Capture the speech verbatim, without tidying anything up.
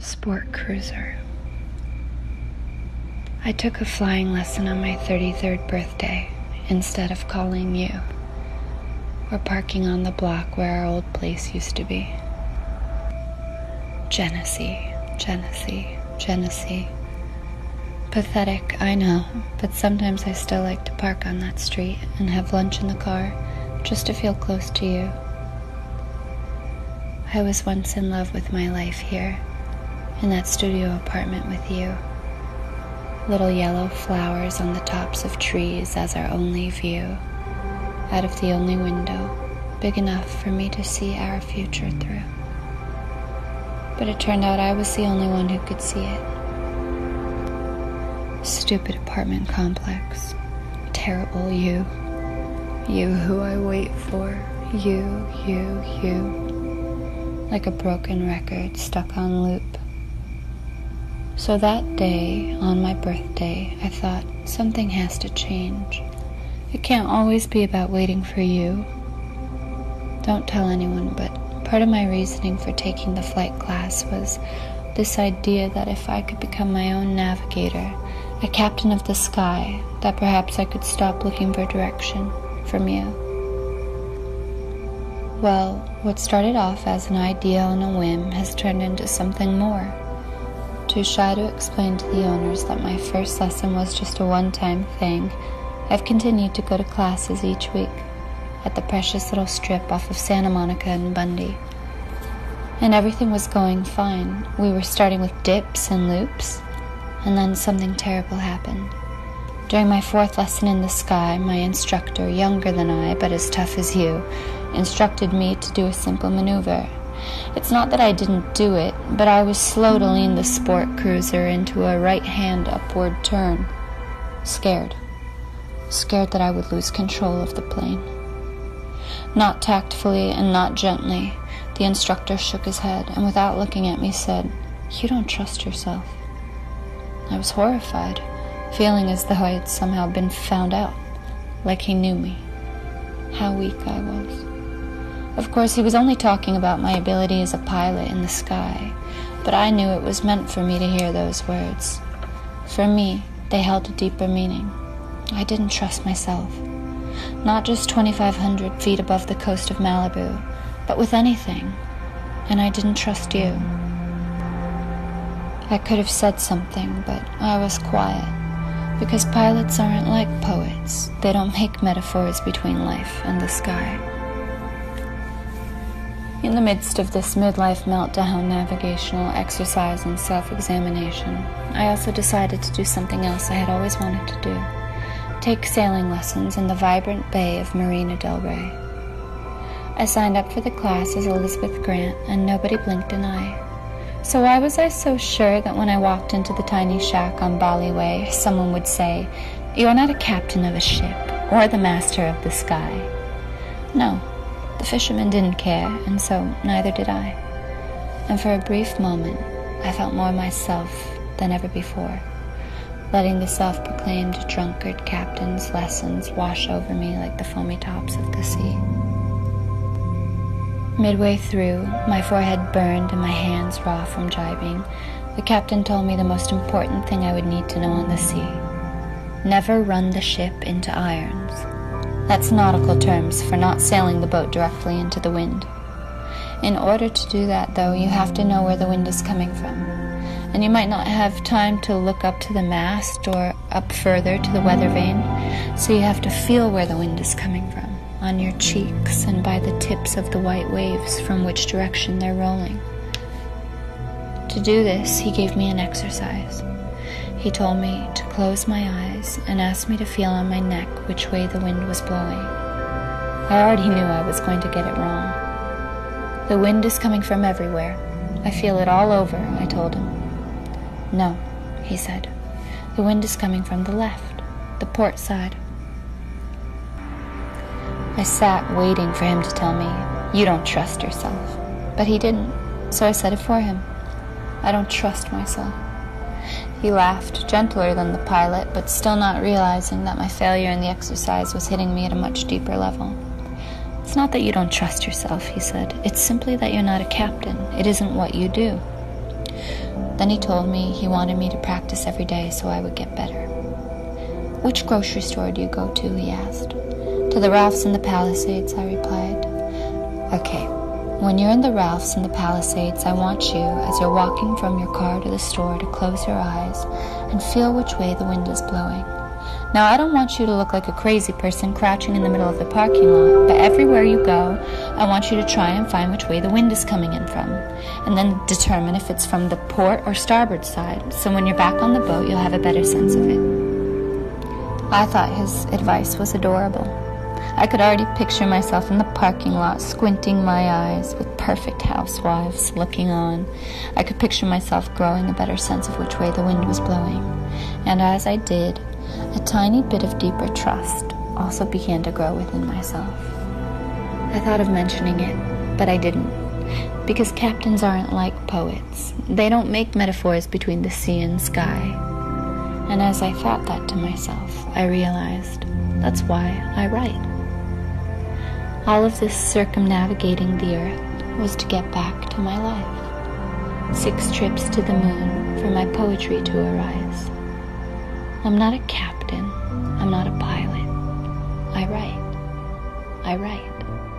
Sport cruiser. I took a flying lesson on my thirty-third birthday instead of calling you or parking on the block where our old place used to be. Genesee, Genesee, Genesee. Pathetic, I know, but sometimes I still like to park on that street and have lunch in the car just to feel close to you. I was once in love with my life here, in that studio apartment with you. Little yellow flowers on the tops of trees as our only view, out of the only window, big enough for me to see our future through. But it turned out I was the only one who could see it. Stupid apartment complex. Terrible you. You who I wait for. You, you, you. Like a broken record stuck on loop. So that day, on my birthday, I thought, something has to change. It can't always be about waiting for you. Don't tell anyone, but part of my reasoning for taking the flight class was this idea that if I could become my own navigator, a captain of the sky, that perhaps I could stop looking for direction from you. Well, what started off as an idea on a whim has turned into something more. Too shy to explain to the owners that my first lesson was just a one-time thing, I've continued to go to classes each week at the precious little strip off of Santa Monica and Bundy. And everything was going fine. We were starting with dips and loops, and then something terrible happened. During my fourth lesson in the sky, my instructor, younger than I, but as tough as you, instructed me to do a simple maneuver. It's not that I didn't do it, but I was slow to lean the sport cruiser into a right-hand upward turn. Scared. Scared that I would lose control of the plane. Not tactfully and not gently, the instructor shook his head and without looking at me said, "You don't trust yourself." I was horrified, feeling as though I had somehow been found out, like he knew me. How weak I was. Of course, he was only talking about my ability as a pilot in the sky, but I knew it was meant for me to hear those words. For me, they held a deeper meaning. I didn't trust myself. Not just twenty-five hundred feet above the coast of Malibu, but with anything. And I didn't trust you. I could have said something, but I was quiet, because pilots aren't like poets. They don't make metaphors between life and the sky. In the midst of this midlife meltdown, navigational exercise, and self-examination, I also decided to do something else I had always wanted to do. Take sailing lessons in the vibrant bay of Marina del Rey. I signed up for the class as Elizabeth Grant, and nobody blinked an eye. So why was I so sure that when I walked into the tiny shack on Bali Way, someone would say, "You're not a captain of a ship, or the master of the sky"? No. The fishermen didn't care, and so neither did I. And for a brief moment, I felt more myself than ever before, letting the self-proclaimed drunkard captain's lessons wash over me like the foamy tops of the sea. Midway through, my forehead burned and my hands raw from jibing, the captain told me the most important thing I would need to know on the sea. Never run the ship into irons. That's nautical terms for not sailing the boat directly into the wind. In order to do that, though, you have to know where the wind is coming from. And you might not have time to look up to the mast or up further to the weather vane, so you have to feel where the wind is coming from, on your cheeks and by the tips of the white waves from which direction they're rolling. To do this, he gave me an exercise. He told me to close my eyes and asked me to feel on my neck which way the wind was blowing. I already knew I was going to get it wrong. "The wind is coming from everywhere. I feel it all over," I told him. "No," he said. "The wind is coming from the left, the port side." I sat waiting for him to tell me, "You don't trust yourself." But he didn't, so I said it for him. I don't trust myself. He laughed, gentler than the pilot, but still not realizing that my failure in the exercise was hitting me at a much deeper level. "It's not that you don't trust yourself," he said. "It's simply that you're not a captain. It isn't what you do." Then he told me he wanted me to practice every day so I would get better. "Which grocery store do you go to?" he asked. "To the Ralphs in the Palisades," I replied. "Okay, when you're in the Ralphs in the Palisades, I want you, as you're walking from your car to the store, to close your eyes and feel which way the wind is blowing. Now, I don't want you to look like a crazy person crouching in the middle of the parking lot, but everywhere you go, I want you to try and find which way the wind is coming in from, and then determine if it's from the port or starboard side, so when you're back on the boat, you'll have a better sense of it." I thought his advice was adorable. I could already picture myself in the parking lot, squinting my eyes, with perfect housewives looking on. I could picture myself growing a better sense of which way the wind was blowing, and as I did, a tiny bit of deeper trust also began to grow within myself. I thought of mentioning it, but I didn't, because captains aren't like poets. They don't make metaphors between the sea and sky. And as I thought that to myself, I realized that's why I write. All of this circumnavigating the earth was to get back to my life. Six trips to the moon for my poetry to arise. I'm not a captain. I'm not a pilot. I write. I write.